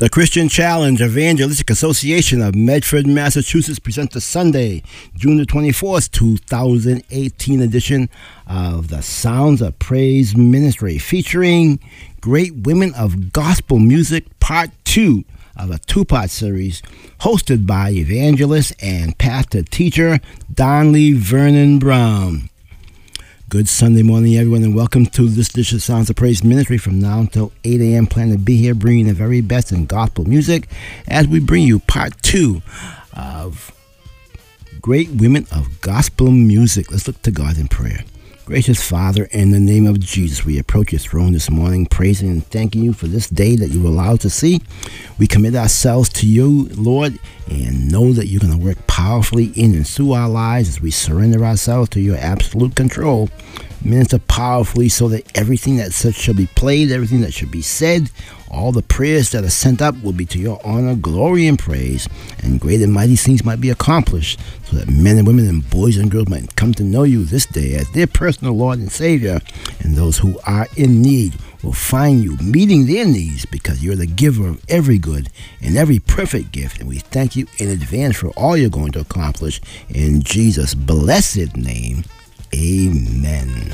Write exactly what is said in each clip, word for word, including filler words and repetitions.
The Christian Challenge Evangelistic Association of Medford, Massachusetts presents the Sunday, June the twenty-fourth, twenty eighteen edition of the Sounds of Praise Ministry, featuring Great Women of Gospel Music, Part two of a two-part series hosted by evangelist and pastor teacher Donley Vernon Brown. Good Sunday morning, everyone, and welcome to this edition of Sounds of Praise Ministry. From now until eight a.m., plan to be here bringing the very best in gospel music as we bring you part two of Great Women of Gospel Music. Let's look to God in prayer. Gracious Father, in the name of Jesus, we approach your throne this morning, praising and thanking you for this day that you allowed to see. We commit ourselves to you, Lord, and know that you're going to work powerfully in and through our lives as we surrender ourselves to your absolute control. Minister powerfully so that everything that said shall be played, everything that should be said, all the prayers that are sent up will be to your honor, glory, and praise, and great and mighty things might be accomplished, so that men and women and boys and girls might come to know you this day as their personal Lord and Savior, and those who are in need will find you meeting their needs, because you're the giver of every good and every perfect gift, and we thank you in advance for all you're going to accomplish. In Jesus' blessed name, amen.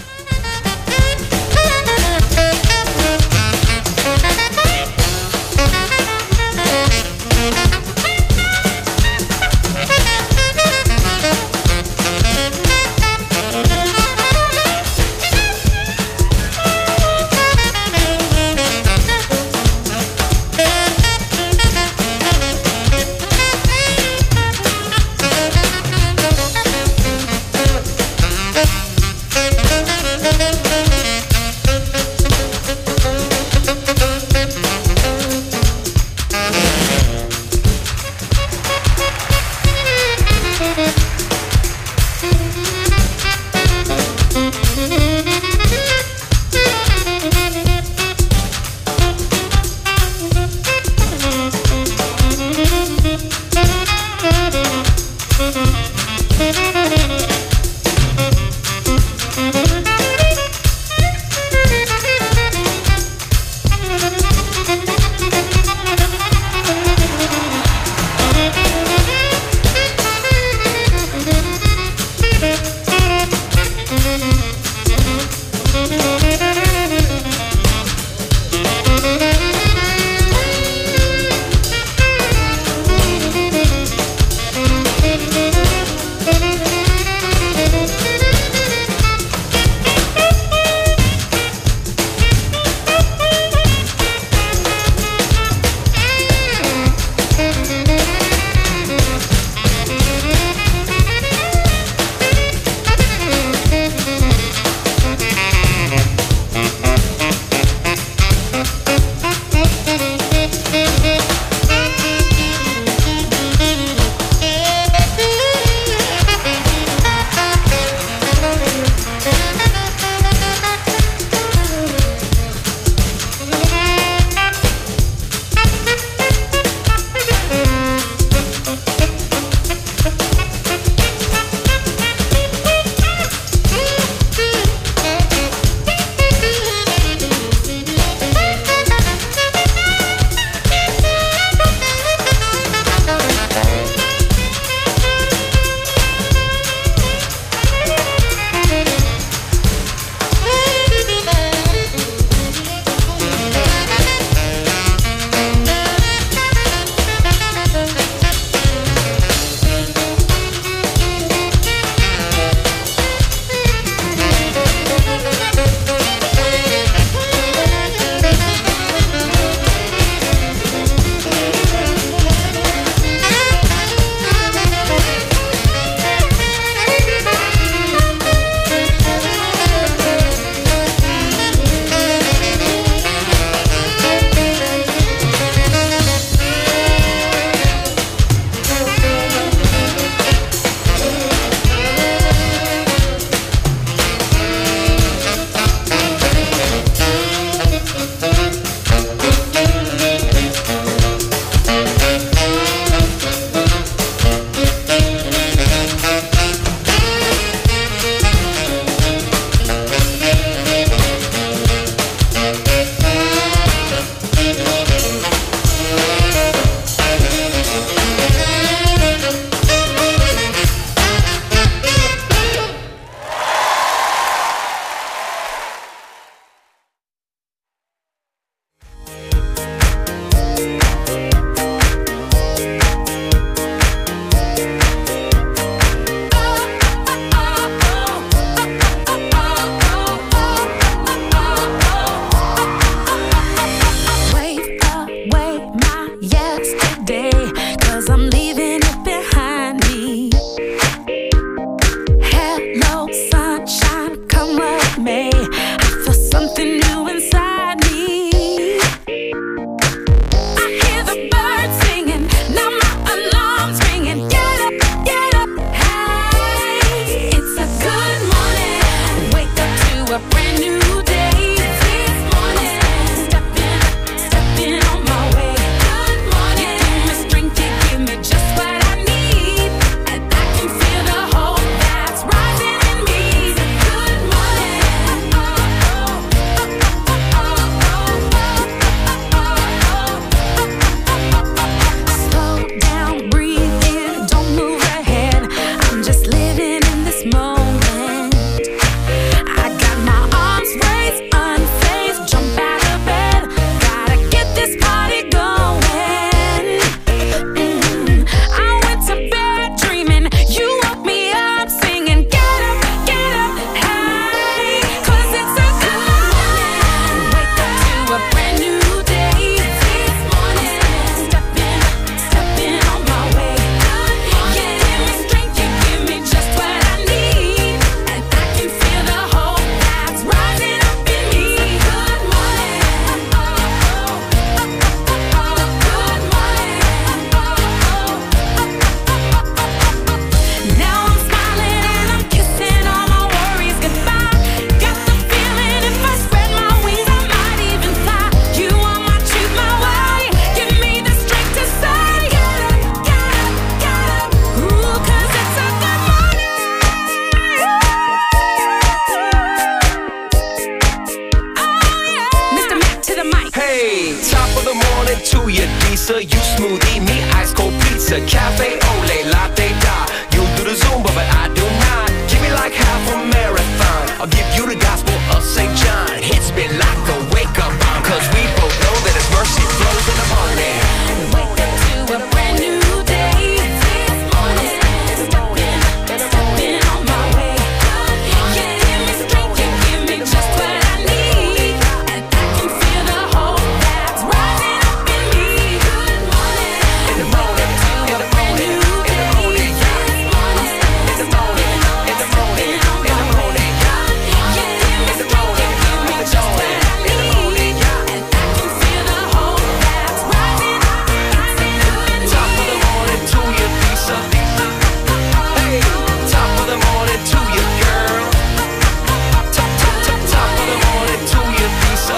Lisa, you smoothie, me ice cold pizza, cafe ole, latte da. You do the Zumba, but I do not. Give me like half a marathon. I'll give you the gospel of Saint John. Hits me like a wake-up bomb, cause we both know that His mercy flows in the morning. Wake up to a brand new day. This morning, stepping, stepping on my way. You give me strength, you give me just what I need, and I can feel the hope that's rising up in me. Good morning, In the morning, in the morning, in the morning, yeah. In the morning, in the morning, in the morning, yeah. In the morning, in the morning, in the morning, yeah. and I can feel the hope that's rising up, rising up in me. Top of the morning to you, Lisa. Hey, top of the morning to you, girl. Top, top, top, top of the morning to you, Lisa.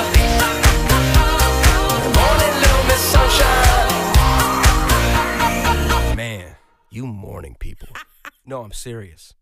Morning, little Miss Sunshine. Man, you morning people. No, I'm serious.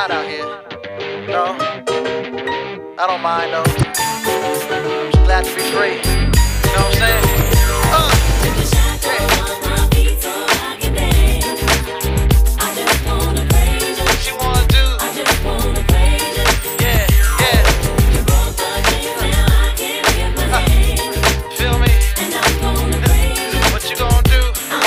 hot out here. No, I don't mind though. Just glad to be free. You know what I'm saying? Uh, yeah. What you wanna do? Yeah, yeah. Uh, feel me? What you gonna do?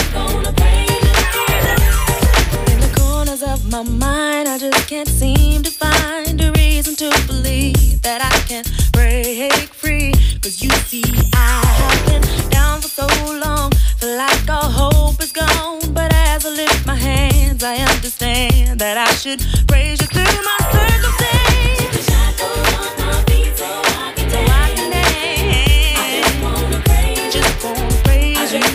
In the corners of my mind, I just can't seem to find a reason to believe that I can break free. Cause you see, I have been down for so long, feel like all hope is gone. But as I lift my hands, I understand that I should praise you through my circumstance. So I can dance. Just wanna praise you. Just wanna praise you.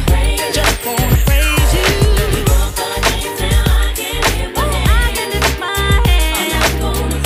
I can lift my hands.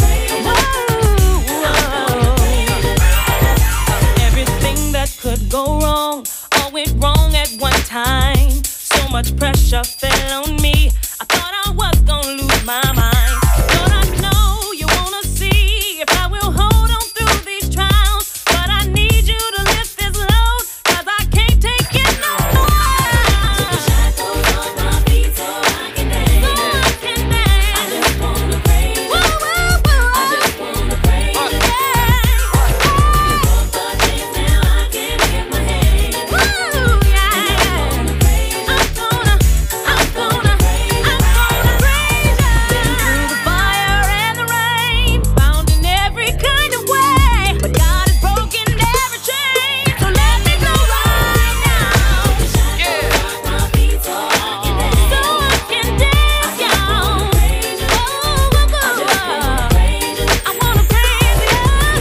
Whoa. Everything that could go wrong, all went wrong at one time. So much pressure fell on me. I thought I was gonna lose my mind. Lord, I know you wanna see if I will hold on through these trials. But I need you to lift this load, cause I can't take it no more. Took the shackles off my feet so I can dance. So I can dance. I just wanna praise you. Whoa, whoa, whoa. I just wanna praise you. Yeah. Both the things now I can lift my hands. Woo, yeah. I'm gonna, I'm gonna, I'm gonna praise you. Been through the fire and the rain, bound in every kind of way, but God has broken every chain, so let me go right now. Yeah. So I can dance, y'all. Oh, oh, oh. I wanna praise you.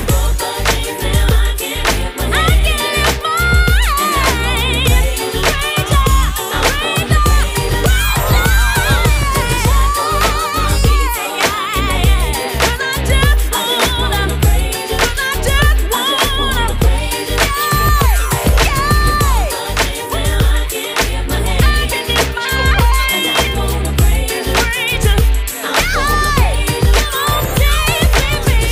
I can lift my hands. Praise you, praise you, praise you. 'Cause I just wanna praise you. 'Cause I just wanna praise you. Yeah, yeah. I can lift my hands. I can lift my hands. Praise you, praise you. Yeah. Come on, dance with me.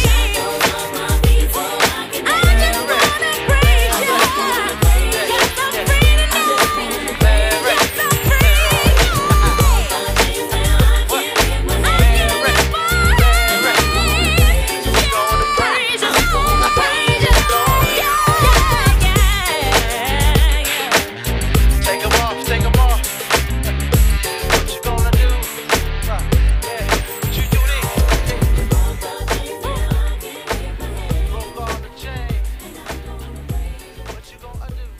I just wanna praise you. Yes, I'm free tonight. Yes, I'm free. Take 'em off, take 'em off. What you gonna do? Uh, yeah. What you do this? Broke all the chain. What you gonna do?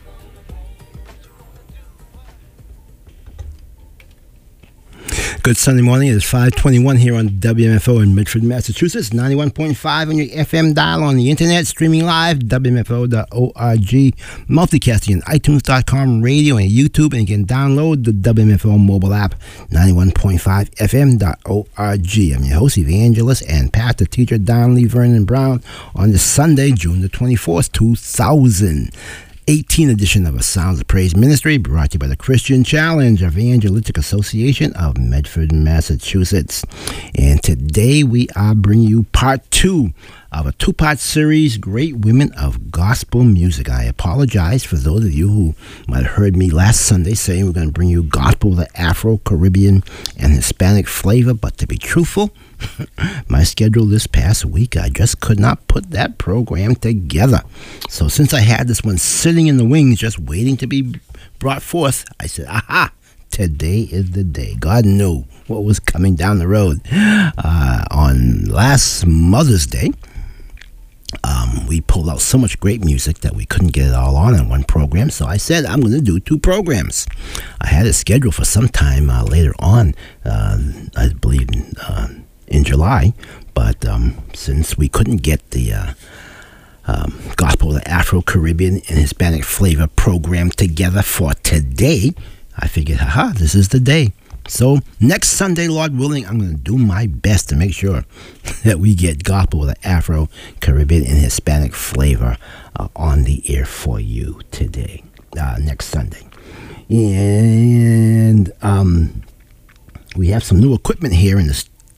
Good Sunday morning. It's five twenty-one here on W M F O in Medford, Massachusetts. ninety-one point five on your F M dial, on the internet, streaming live, W M F O dot org, multicasting on iTunes dot com, radio, and YouTube, and you can download the W M F O mobile app, ninety-one point five F M dot org. I'm your host, evangelist, and pastor teacher Don Lee Vernon Brown on this Sunday, June the twenty-fourth, two thousand eighteen edition of a Sounds of Praise Ministry, brought to you by the Christian Challenge Evangelistic Association of Medford, Massachusetts. And today we are bringing you part two of a two-part series, Great Women of Gospel Music. I apologize for those of you who might have heard me last Sunday saying we're going to bring you gospel with the Afro-Caribbean and Hispanic flavor, but to be truthful, my schedule this past week, I just could not put that program together. So since I had this one sitting in the wings just waiting to be brought forth, I said, aha, today is the day. God knew what was coming down the road. Uh, on last Mother's Day, um, we pulled out so much great music that we couldn't get it all on in one program. So I said, I'm going to do two programs. I had it scheduled for some time uh, later on, uh, I believe uh, in July. But um, since we couldn't get the uh, um, Gospel of the Afro-Caribbean and Hispanic Flavor program together for today, I figured, haha, this is the day. So next Sunday, Lord willing, I'm going to do my best to make sure that we get Gospel with the Afro-Caribbean and Hispanic Flavor uh, on the air for you today, uh, next Sunday. And um, we have some new equipment here in the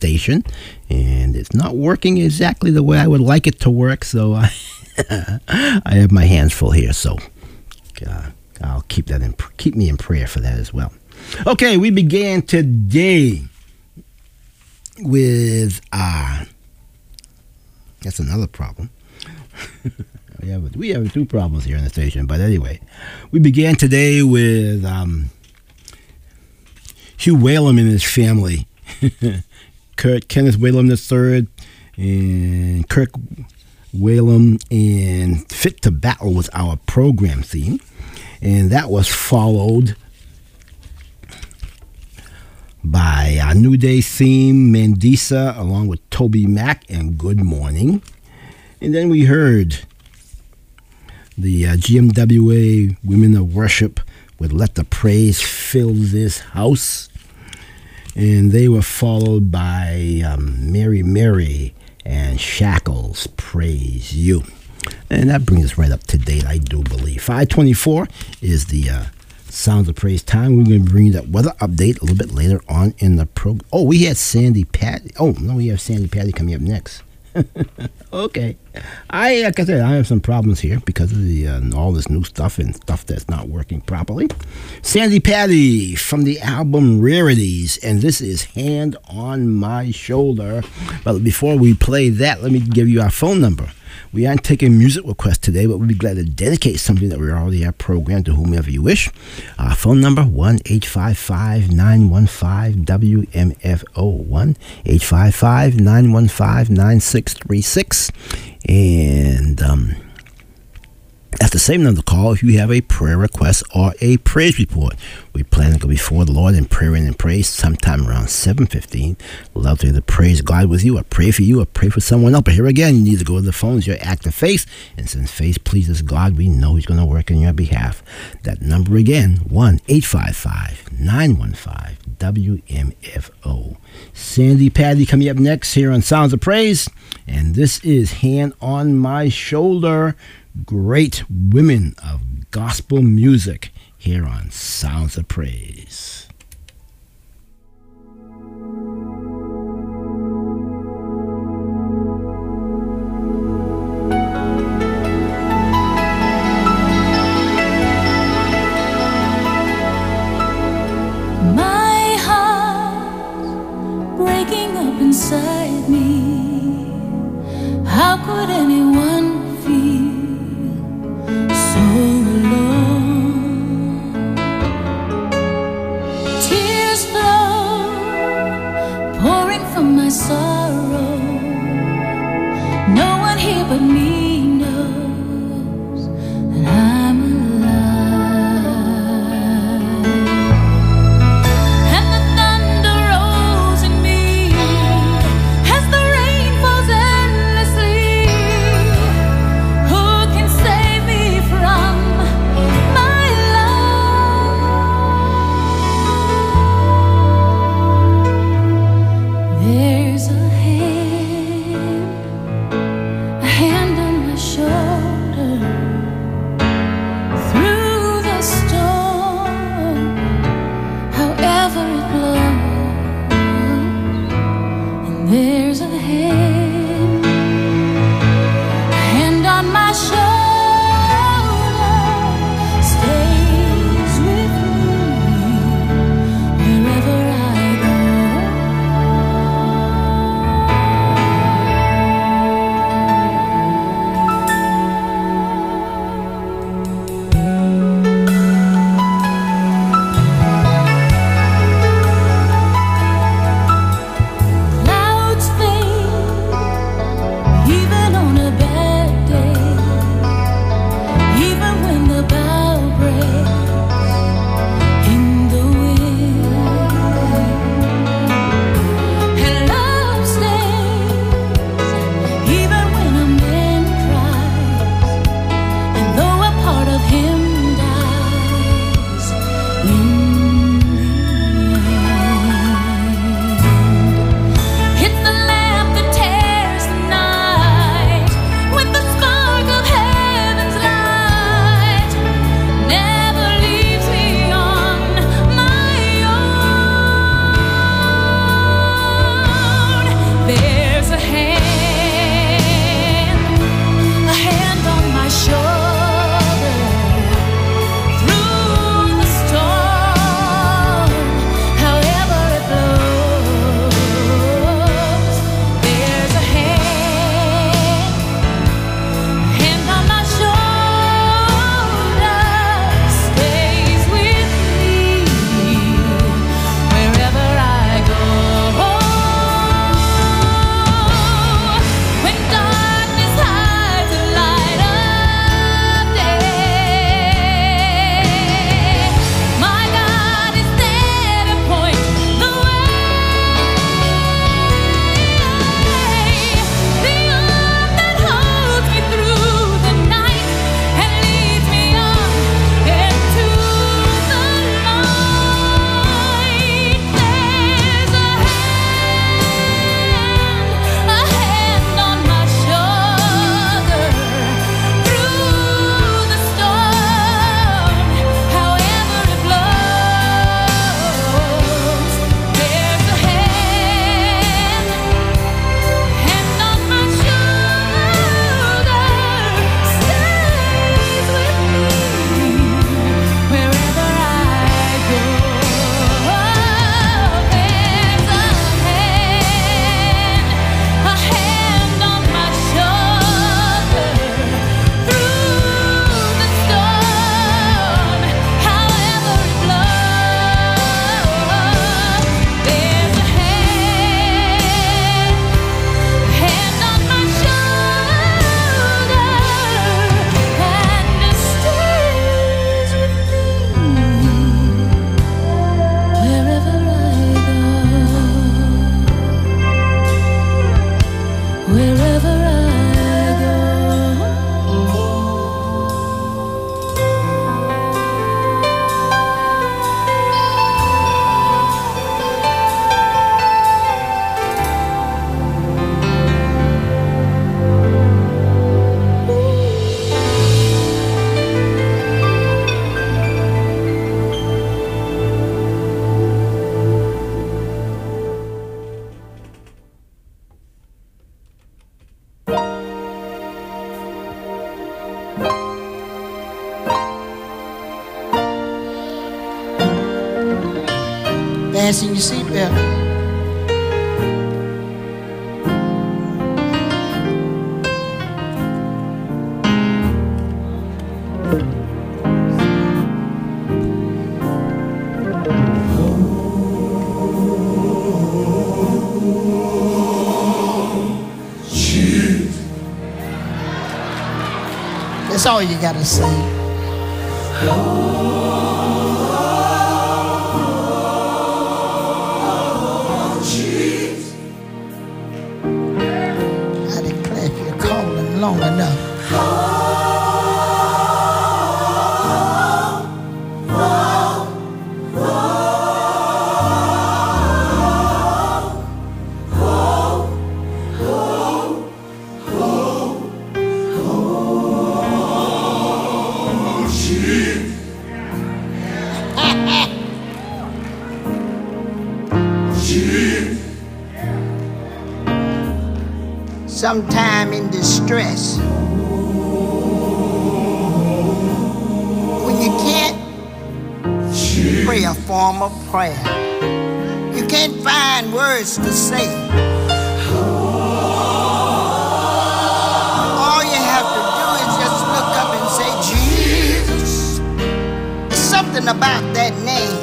station, and it's not working exactly the way I would like it to work. So I, I have my hands full here. So uh, I'll keep that in keep me in prayer for that as well. Okay, we began today with uh that's another problem. we have we have two problems here in the station, but anyway, we began today with um, Hugh Whalum and his family, Kurt Kenneth Whalum the third, and Kirk Whalum, and "Fit to Battle" was our program theme, and that was followed by our New Day theme, Mandisa, along with Toby Mac and Good Morning. And then we heard the uh, G M W A Women of Worship with Let the Praise Fill This House. And they were followed by um, Mary Mary and Shackles, Praise You. And that brings us right up to date, I do believe. five twenty-four is the uh, Sounds of Praise time. We're going to bring you that weather update a little bit later on in the program. Oh, we had Sandy Patty. Oh, no, we have Sandy Patty coming up next. Okay. I, like I said, I have some problems here because of the uh, all this new stuff and stuff that's not working properly. Sandy Patty from the album Rarities, and this is Hand on My Shoulder. But before we play that, let me give you our phone number. We aren't taking music requests today, but we'd be glad to dedicate something that we already have programmed to whomever you wish. Our phone number, one eight five five, nine one five, W M F O, one eight five five, nine one five, nine six three six. And um, that's the same number to call if you have a prayer request or a praise report. We plan to go before the Lord in prayer and in praise sometime around seven fifteen. Love to either praise God with you or pray for you or pray for someone else. But here again, you need to go to the phones, your active faith. And since faith pleases God, we know He's going to work on your behalf. That number again, one eight five five, nine one five, W M F O. Sandy Patty coming up next here on Sounds of Praise. And this is Hand on My Shoulder. Great women of gospel music here on Sounds of Praise. My heart breaking up inside me. How could anyone feel so alone? Tears flow, pouring from my sorrow. No one here but me knows that I'm alive. And the thunder rolls in me as the rain falls endlessly. Who can save me from my love? There's a hand, a hand on my Fasten your seatbelt. That's all you gotta say. I declare if you're calling long enough. Sometime in distress, when you can't pray a form of prayer, you can't find words to say. All you have to do is just look up and say, Jesus. There's something about that name.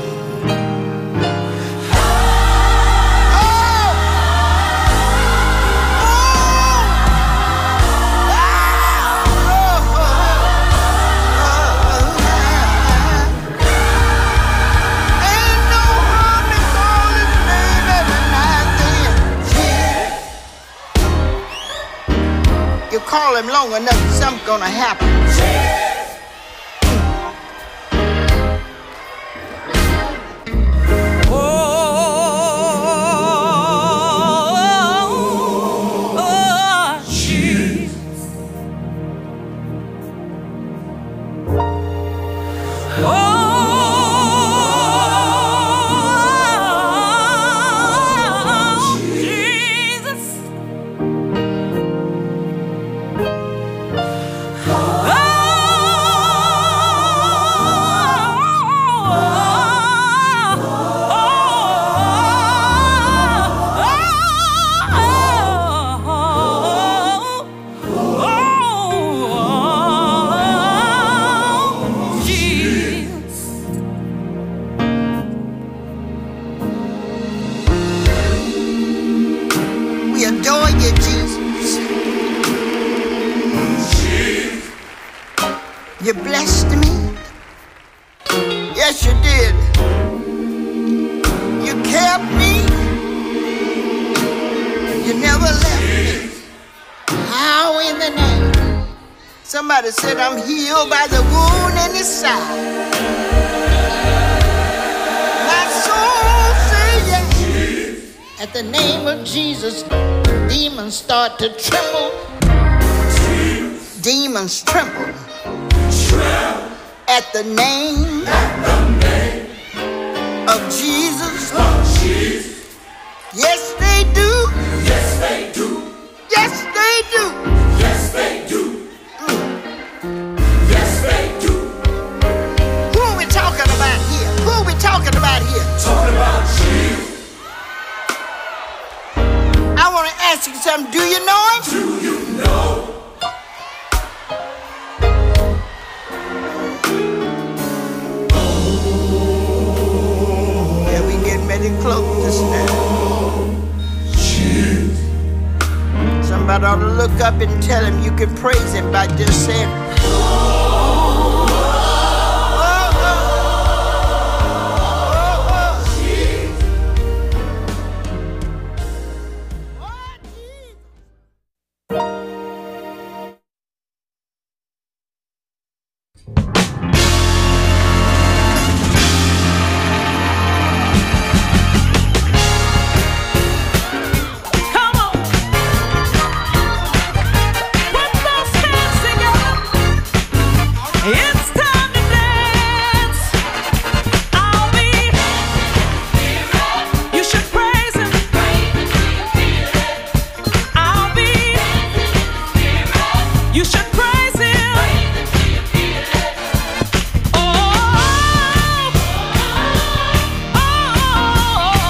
Call him long enough, something's gonna happen. You blessed me. Yes, you did. You kept me. You never left me. How in the name? Somebody said I'm healed by the wound in his side. My soul says yes. At the name of Jesus, demons start to tremble. Demons tremble. At the name, At the name of Jesus. Of Jesus. Yes, they do. Yes, they do. Yes, they do. Yes, they do. Mm. Yes, they do. Who are we talking about here? Who are we talking about here? Talking about Jesus. I want to ask you something. Do you know him? Do you know? Close this now. Somebody ought to look up and tell him you can praise him by just saying, Oh,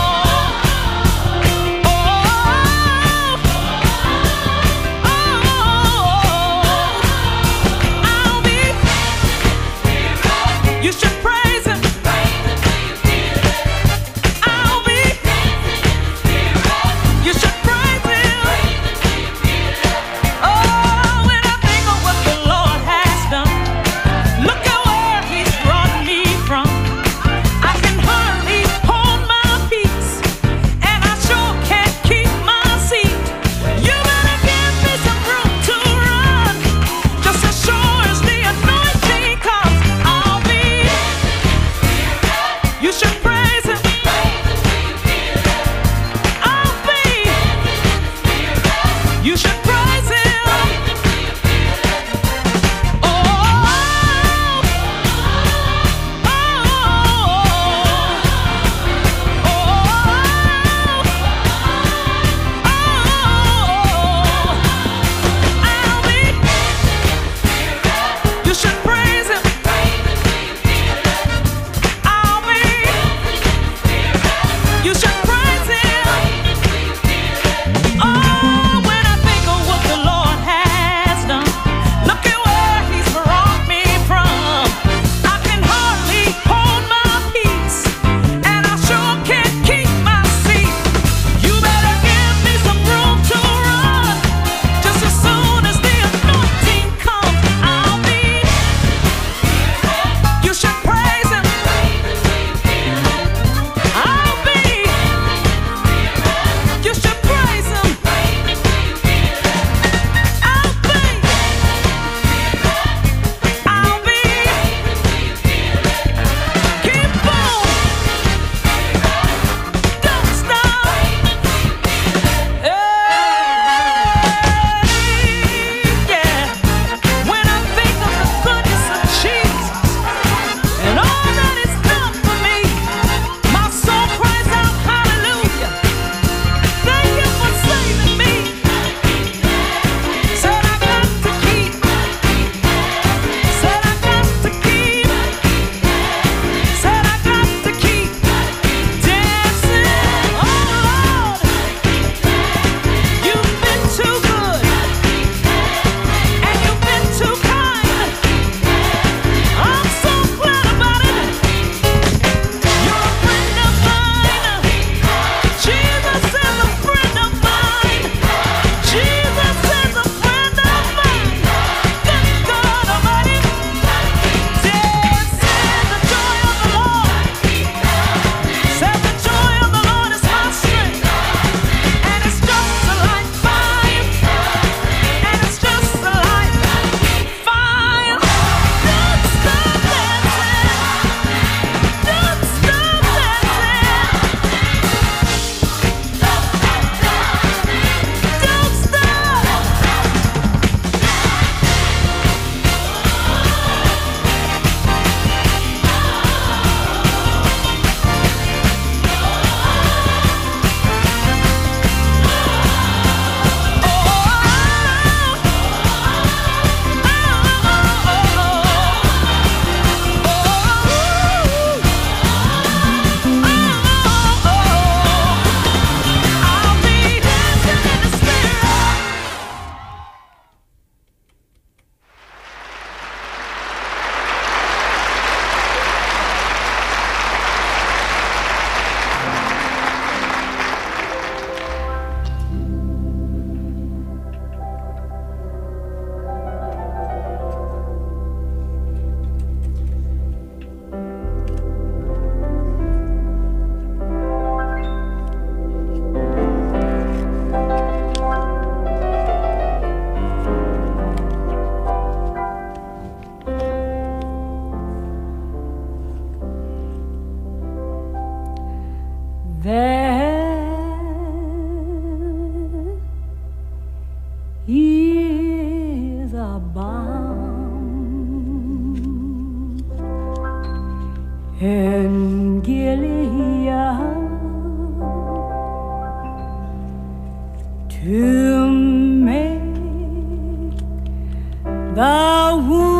the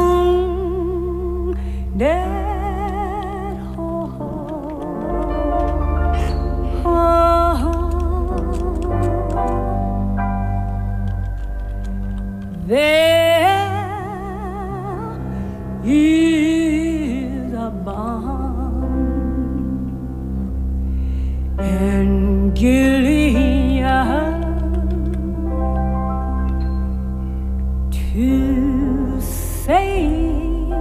wounded heart. There is a balm in Gilead to save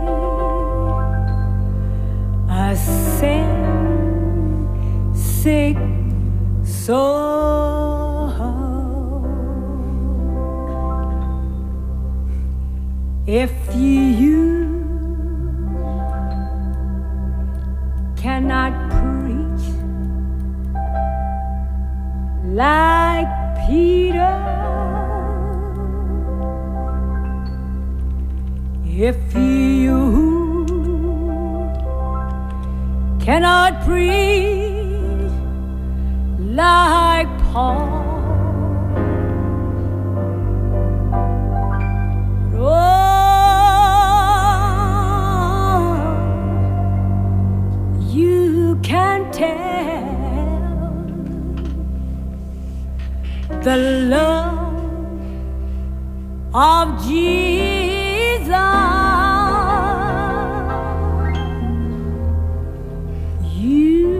a sin sick soul. If you cannot preach like Peter, if you cannot preach like Paul, oh, you can tell the love of Jesus. You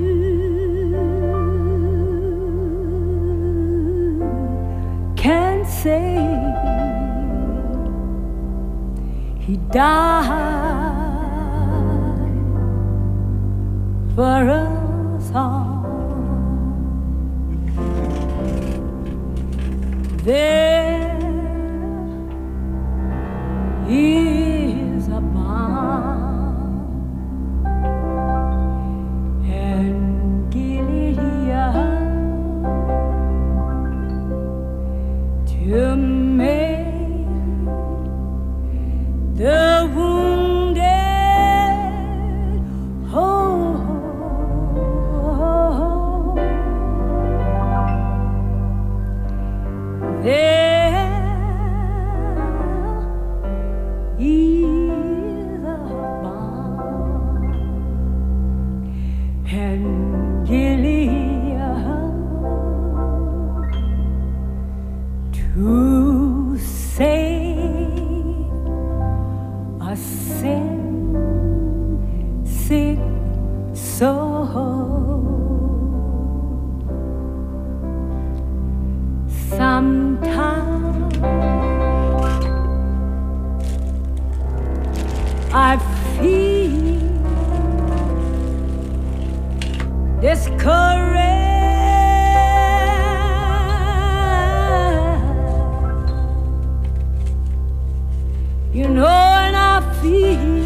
can say He died for us all. There is a balm in Gilead to make the wounded whole. There is a balm in Gilead to save a sin sick soul. Sometimes I feel discouraged, you know, and I feel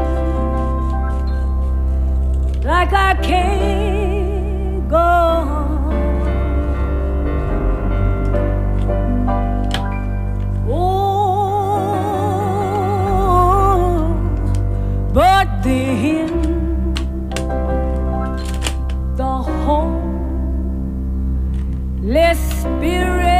like I can't go on. But then the Holy Spirit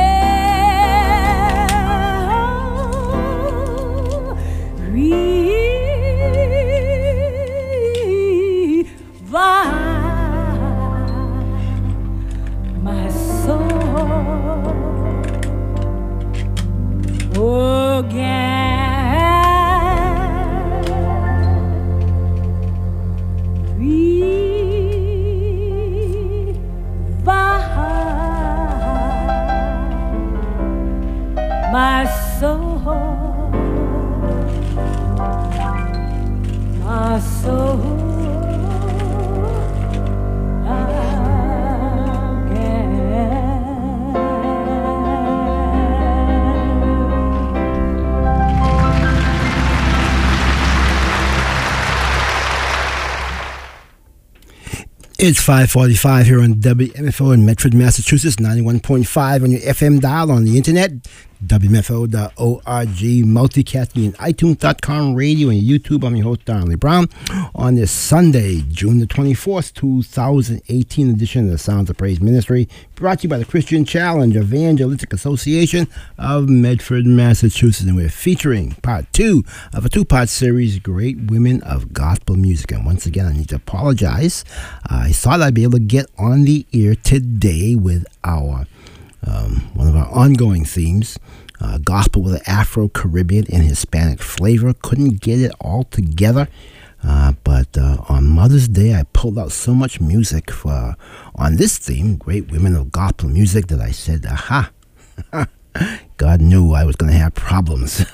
revives my soul again. My soul, my soul It's five forty-five here on W M F O in Medford, Massachusetts, ninety-one point five on your F M dial, on the internet, W M F O dot org, multicasting and iTunes dot com radio and YouTube. I'm your host, Donald Brown. On this Sunday, June the twenty-fourth, twenty eighteen edition of the Sounds of Praise Ministry, brought to you by the Christian Challenge Evangelistic Association of Medford, Massachusetts. And we're featuring part two of a two-part series, Great Women of Gospel Music. And once again, I need to apologize. Uh, I thought I'd be able to get on the air today with our Um, one of our ongoing themes, uh, gospel with an Afro-Caribbean and Hispanic flavor. Couldn't get it all together, uh, but uh, on Mother's Day, I pulled out so much music for, on this theme, Great Women of Gospel Music, that I said, aha, God knew I was going to have problems.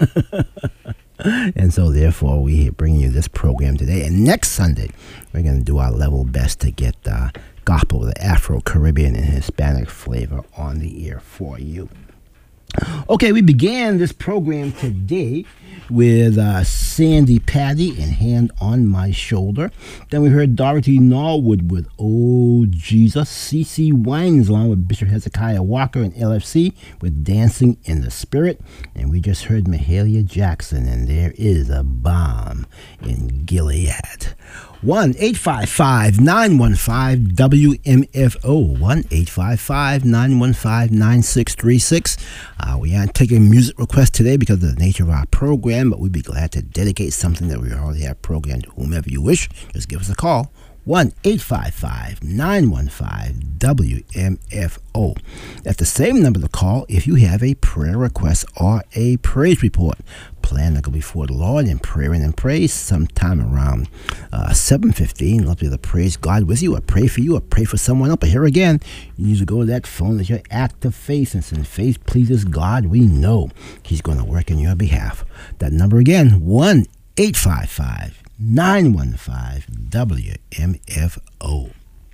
And so, therefore, we bring you this program today. And next Sunday, we're going to do our level best to get uh, gospel with the Afro-Caribbean and Hispanic flavor on the air for you. Okay, we began this program today with uh, Sandy Patty and Hand on My Shoulder. Then we heard Dorothy Norwood with Oh Jesus. C C Winans along with Bishop Hezekiah Walker and L F C with Dancing in the Spirit. And we just heard Mahalia Jackson and There Is a Bomb in Gilead. one eight five five nine one five W M F O, one eight five five nine one five nine six three six. Uh, we aren't taking music requests today because of the nature of our program, but we'd be glad to dedicate something that we already have programmed to whomever you wish. Just give us a call, one eight five five nine one five W M F O. That's the same number to call if you have a prayer request or a praise report. Plan to go before the Lord in prayer and in praise sometime around uh, seven fifteen. Love to be able to praise God with you or pray for you or pray for someone else. But here again, you need to go to that phone as your act of faith. And since faith pleases God, we know He's going to work on your behalf. That number again, one eight five five nine one five W M F O.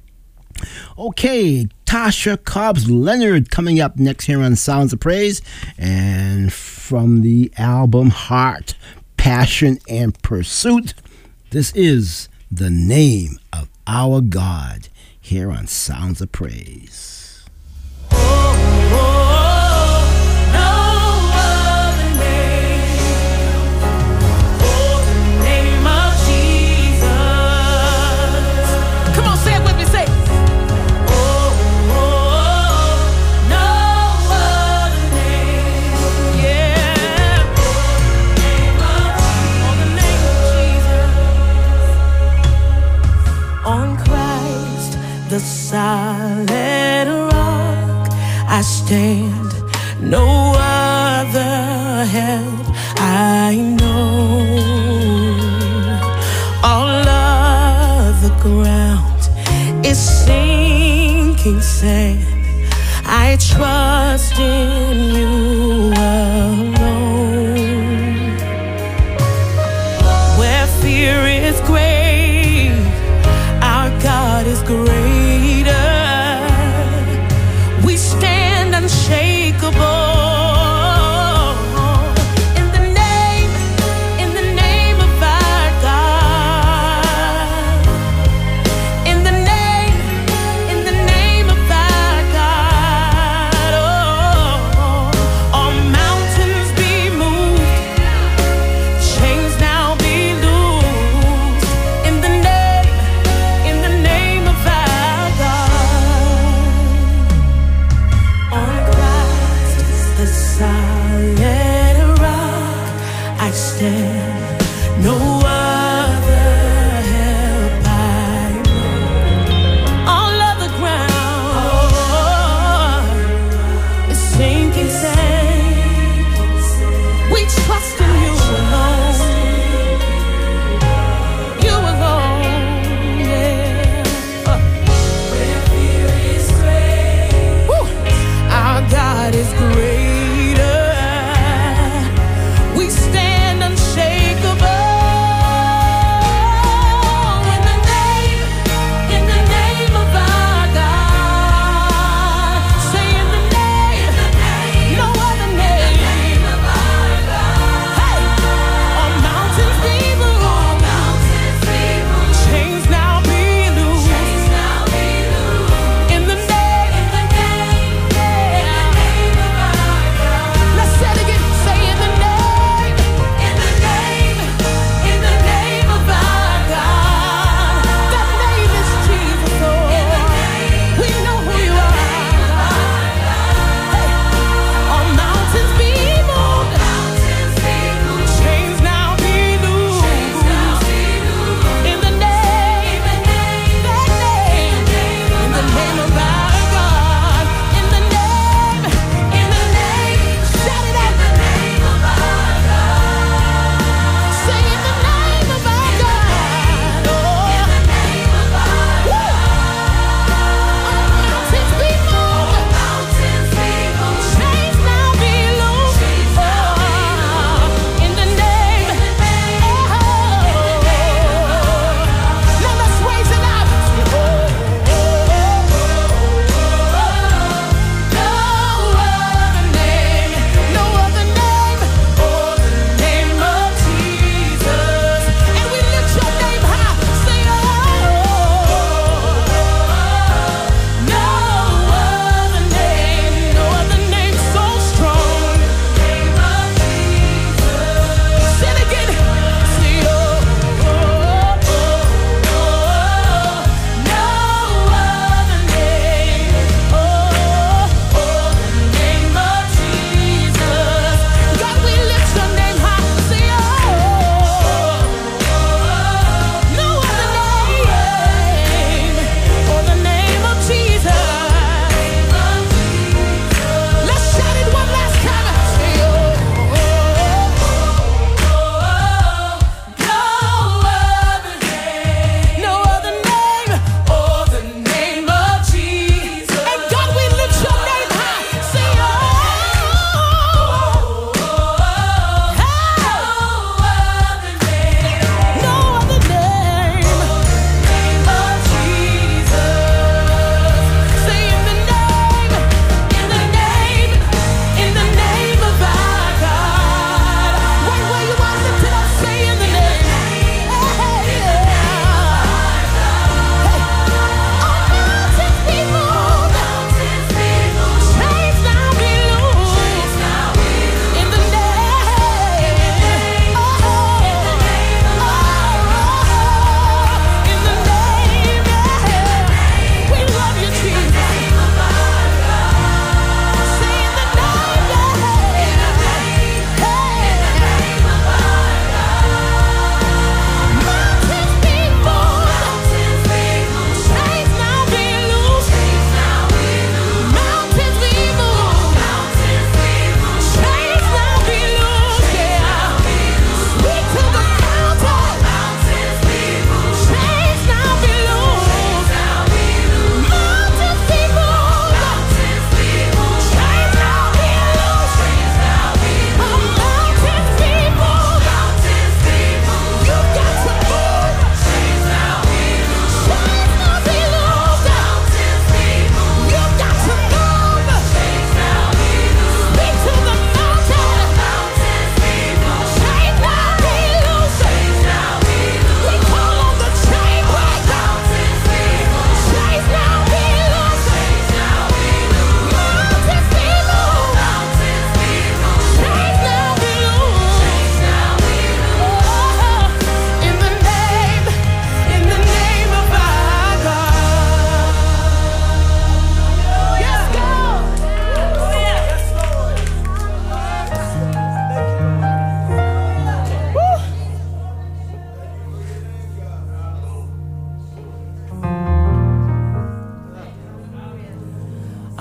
Okay, Tasha Cobbs Leonard coming up next here on Sounds of Praise. And from the album Heart, Passion, and Pursuit, this is The Name of Our God here on Sounds of Praise. The solid rock I stand, no other help I know. All of the ground is sinking sand. I trust in you alone. Where fear is great, our God is great. Unshakable. Unshakable.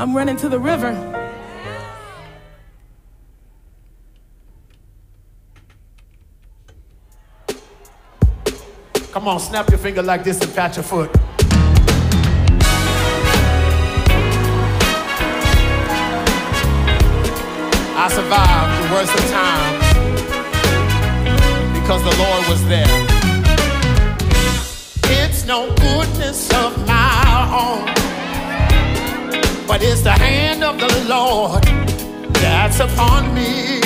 I'm running to the river. Come on, snap your finger like this and pat your foot. I survived the worst of times because the Lord was there. It's no goodness of my own, but it's the hand of the Lord that's upon me.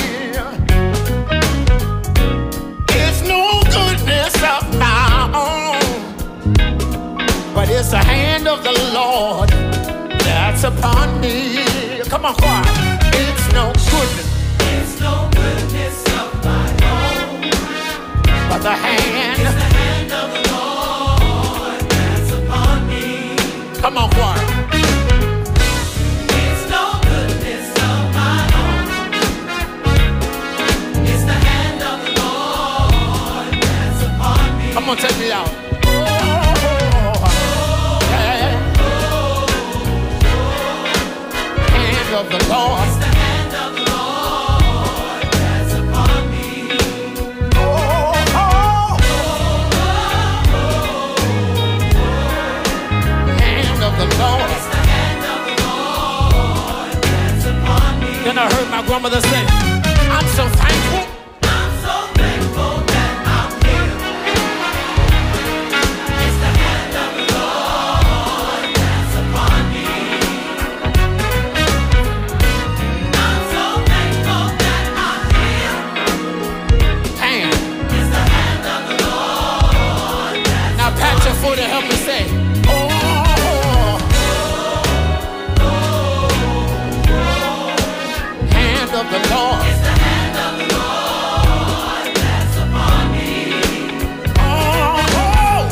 It's no goodness of my own, but it's the hand of the Lord that's upon me. Come on, choir. It's no goodness. It's no goodness of my own, But the hand. it's the hand of the Lord that's upon me. Come on, choir. It's no goodness of my own, it's the hand of the Lord that's upon me. Come on, take me out. Oh, yeah. Hand of the Lord. It's the hand of the Lord that's upon me. Oh, oh. Hand of the Lord. It's the hand of the Lord that's upon me. Then I heard my grandmother say, I'm so thankful. I'm so thankful that I'm here. It's the hand of the Lord that's upon me. I'm so thankful that I'm here. Hand. It's the hand of the Lord that's Now pat your foot and help me say, oh. Hand of the Lord. It's the hand of the Lord that's upon me. Oh.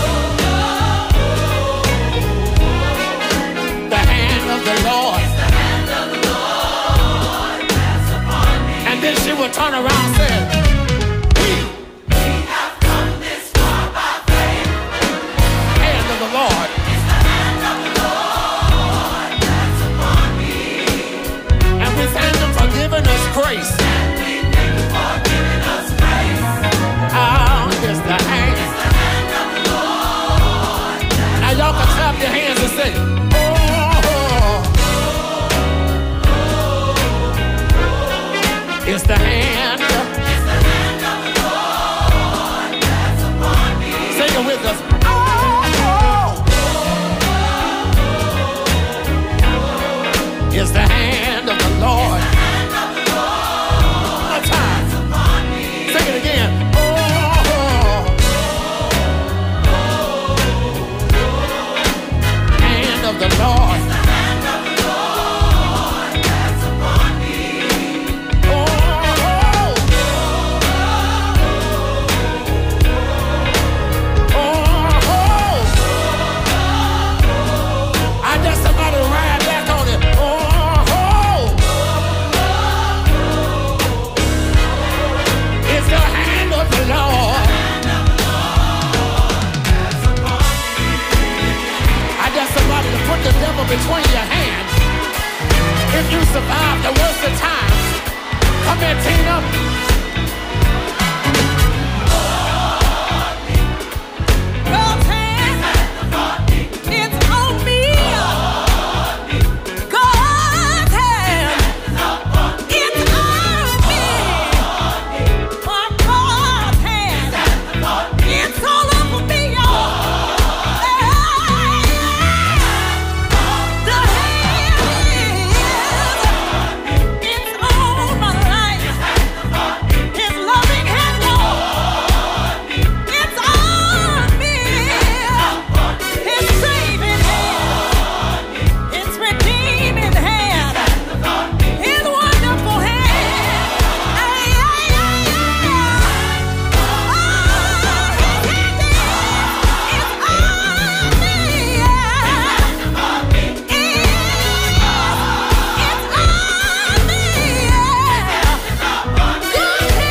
The hand of the Lord. It's the hand of the Lord that's upon me. And then she would turn around and say, We have come this far by faith. hand of the Lord. It's the hand of the Lord that's upon me. And we thank him for giving us grace. And we thank you for giving us grace. Oh, it's the hand. It's the hand of the Lord that's Now y'all can clap your hands and say, oh. It's the hand. It's the hand of the Lord that's upon me. Sing it with us. Oh. It's the hand of the Lord. Hand of the Lord One more time. upon me. Sing it again. Oh. Hand of the Lord. The hand of the Lord that's upon me. Oh. Oh. I dare somebody to ride back on it. Oh. It's the hand of the Lord. I dare somebody to put the devil between your hands. If you survive the worst of times, come here, Tina.